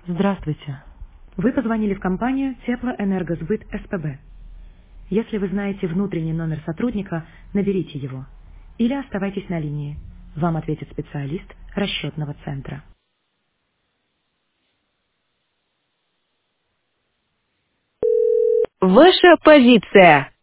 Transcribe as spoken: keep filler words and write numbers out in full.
Здравствуйте. Вы позвонили в компанию Теплоэнергосбыт СПБ. Если вы знаете внутренний номер сотрудника, наберите его. Или оставайтесь на линии. Вам ответит специалист расчетного центра. Ваша позиция.